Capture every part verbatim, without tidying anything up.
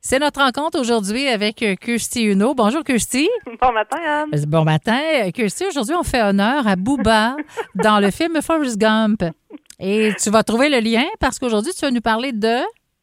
C'est notre rencontre aujourd'hui avec Kirsty Uno. Bonjour, Kirsty. Bon matin, Anne. Bon matin. Kirsty, aujourd'hui, on fait honneur à Booba dans le film Forrest Gump. Et tu vas trouver le lien parce qu'aujourd'hui, tu vas nous parler de...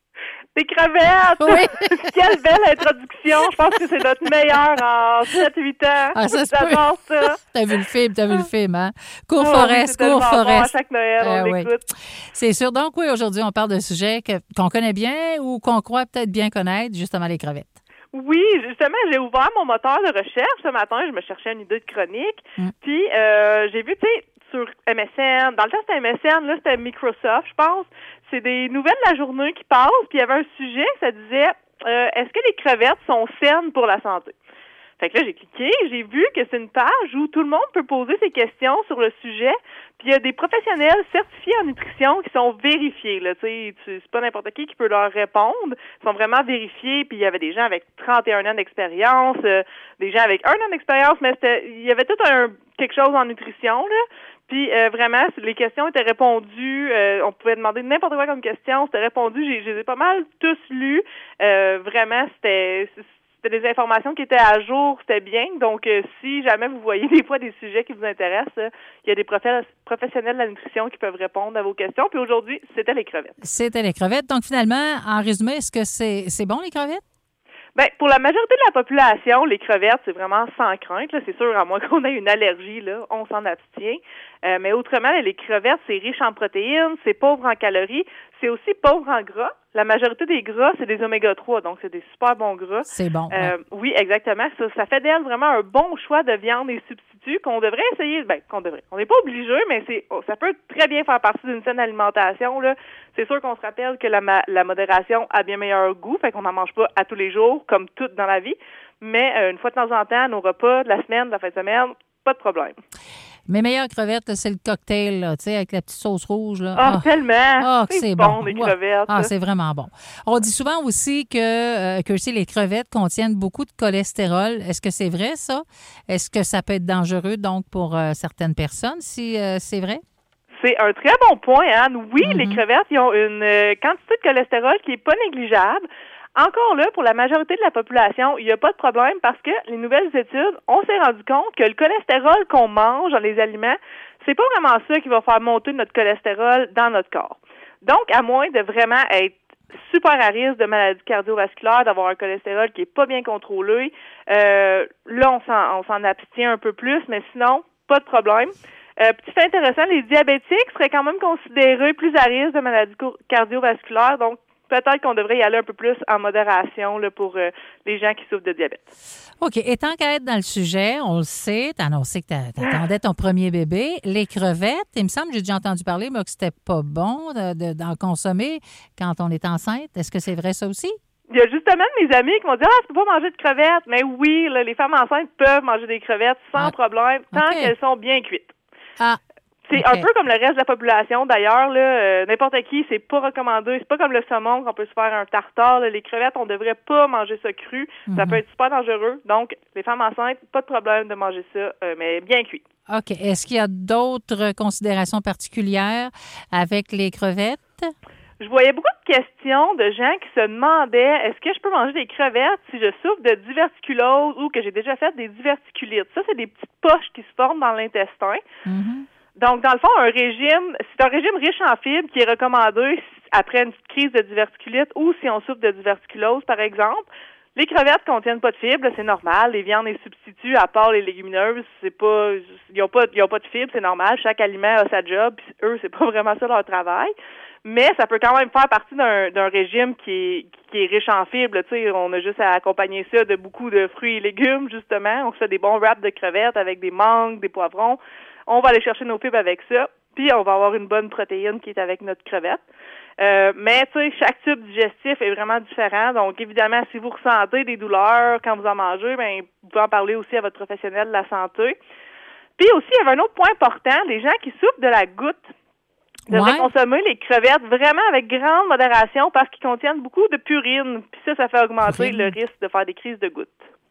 Des crevettes! Oui! Quelle belle introduction! Je pense que c'est notre meilleur en sept huit ans. Ah, ça se peut. J'adore ça. T'as vu le film, t'as vu le film, hein? Cours Oh, Forest, oui, Cours Forest. Bon, à chaque Noël, Euh, on oui. l'écoute. C'est sûr. Donc, oui, aujourd'hui, on parle d'un sujet que, qu'on connaît bien ou qu'on croit peut-être bien connaître, justement les crevettes. Oui, justement, j'ai ouvert mon moteur de recherche ce matin. Je me cherchais une idée de chronique. Mm. Puis, euh, j'ai vu, tu sais, sur M S N, dans le temps, c'était M S N, là, c'était Microsoft, je pense. C'est des nouvelles de la journée qui passent, puis il y avait un sujet, ça disait euh, est-ce que les crevettes sont saines pour la santé? Fait que là, j'ai cliqué, j'ai vu que c'est une page où tout le monde peut poser ses questions sur le sujet, puis il y a des professionnels certifiés en nutrition qui sont vérifiés, là, tu sais, c'est pas n'importe qui qui peut leur répondre, ils sont vraiment vérifiés, puis il y avait des gens avec trente et un ans d'expérience, euh, des gens avec un an d'expérience, mais c'était, il y avait tout un quelque chose en nutrition, là. Puis euh, vraiment, les questions étaient répondues. Euh, on pouvait demander n'importe quoi comme question. C'était répondu. J'ai, je les ai pas mal tous lus. Euh, vraiment, c'était, c'était des informations qui étaient à jour. C'était bien. Donc, euh, si jamais vous voyez des fois des sujets qui vous intéressent, euh, il y a des profe- professionnels de la nutrition qui peuvent répondre à vos questions. Puis aujourd'hui, c'était les crevettes. C'était les crevettes. Donc, finalement, en résumé, est-ce que c'est, c'est bon, les crevettes? Ben, pour la majorité de la population, les crevettes, c'est vraiment sans crainte. Là. C'est sûr, à moins qu'on ait une allergie, là, on s'en abstient. Euh, mais autrement, les crevettes, c'est riche en protéines, c'est pauvre en calories, c'est aussi pauvre en gras. La majorité des gras, c'est des oméga trois, donc c'est des super bons gras. C'est bon. Euh, Ouais. Oui, exactement. Ça, ça fait d'elle vraiment un bon choix de viande et substituts qu'on devrait essayer. Ben, qu'on devrait. On n'est pas obligé, mais c'est, ça peut très bien faire partie d'une saine alimentation, là. C'est sûr qu'on se rappelle que la, ma- la modération a bien meilleur goût, fait qu'on n'en mange pas à tous les jours, comme tout dans la vie. Mais euh, une fois de temps en temps, nos repas de la semaine, de la fin de semaine, pas de problème. Mes meilleures crevettes, c'est le cocktail, là, tu sais, avec la petite sauce rouge. Là. Ah, Ah, tellement! ah, que c'est, c'est bon, bon. les Ouais. crevettes. Ah, c'est vraiment bon. On dit souvent aussi que, euh, que tu sais, les crevettes contiennent beaucoup de cholestérol. Est-ce que c'est vrai, ça? Est-ce que ça peut être dangereux, donc, pour euh, certaines personnes, si euh, c'est vrai? C'est un très bon point, Anne. Oui, Mm-hmm. les crevettes, ils ont une euh, quantité de cholestérol qui est pas négligeable. Encore là, pour la majorité de la population, il n'y a pas de problème parce que les nouvelles études, on s'est rendu compte que le cholestérol qu'on mange dans les aliments, c'est pas vraiment ça qui va faire monter notre cholestérol dans notre corps. Donc, à moins de vraiment être super à risque de maladies cardiovasculaires, d'avoir un cholestérol qui est pas bien contrôlé, euh, là, on s'en, on s'en abstient un peu plus, mais sinon, pas de problème. Euh, petit fait intéressant, les diabétiques seraient quand même considérés plus à risque de maladies cardiovasculaires, donc peut-être qu'on devrait y aller un peu plus en modération là, pour euh, les gens qui souffrent de diabète. OK. Et tant qu'à être dans le sujet, on le sait, t'as annoncé que t'attendais ton premier bébé. Les crevettes, il me semble, j'ai déjà entendu parler, mais que c'était pas bon de, de, d'en consommer quand on est enceinte. Est-ce que c'est vrai ça aussi? Il y a justement de mes amis qui m'ont dit « Ah, tu peux pas manger de crevettes. » Mais oui, là, les femmes enceintes peuvent manger des crevettes sans Ah. problème, tant OK. qu'elles sont bien cuites. Ah, C'est OK. un peu comme le reste de la population, d'ailleurs, là, euh, n'importe qui, c'est pas recommandé. C'est pas comme le saumon qu'on peut se faire un tartare. Là. Les crevettes, on devrait pas manger ça cru. Ça Mhm. peut être super dangereux. Donc, les femmes enceintes, pas de problème de manger ça, euh, mais bien cuit. OK. Est-ce qu'il y a d'autres considérations particulières avec les crevettes? Je voyais beaucoup de questions de gens qui se demandaient est-ce que je peux manger des crevettes si je souffre de diverticulose ou que j'ai déjà fait des diverticulites. Ça, c'est des petites poches qui se forment dans l'intestin. Mhm. Donc, dans le fond, un régime, c'est un régime riche en fibres qui est recommandé après une petite crise de diverticulite ou si on souffre de diverticulose, par exemple. Les crevettes contiennent pas de fibres, c'est normal. Les viandes et substituts, à part les légumineuses, c'est pas, ils ont pas, ils ont pas de fibres, c'est normal. Chaque aliment a sa job, puis eux, c'est pas vraiment ça leur travail. Mais ça peut quand même faire partie d'un, d'un régime qui est, qui est riche en fibres. Tu sais, on a juste à accompagner ça de beaucoup de fruits et légumes, justement. On se fait des bons wraps de crevettes avec des mangues, des poivrons. On va aller chercher nos fibres avec ça, puis on va avoir une bonne protéine qui est avec notre crevette. Euh, mais, tu sais, chaque tube digestif est vraiment différent. Donc, évidemment, si vous ressentez des douleurs quand vous en mangez, bien, vous pouvez en parler aussi à votre professionnel de la santé. Puis aussi, il y avait un autre point important, les gens qui souffrent de la goutte devraient Ouais. consommer les crevettes vraiment avec grande modération parce qu'ils contiennent beaucoup de purine. Puis ça, ça fait augmenter Purine. le risque de faire des crises de goutte.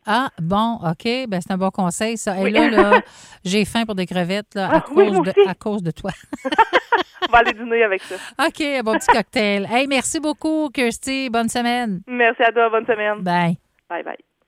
Ah, bon, OK. Ben, c'est un bon conseil, ça. Et Oui. là, là, j'ai faim pour des crevettes là, à, Ah, oui, cause moi de, aussi. à cause de toi. On va aller dîner avec ça. OK, un bon petit cocktail. Hey, merci beaucoup, Kirsty. Bonne semaine. Merci à toi. Bonne semaine. Bye. Bye bye.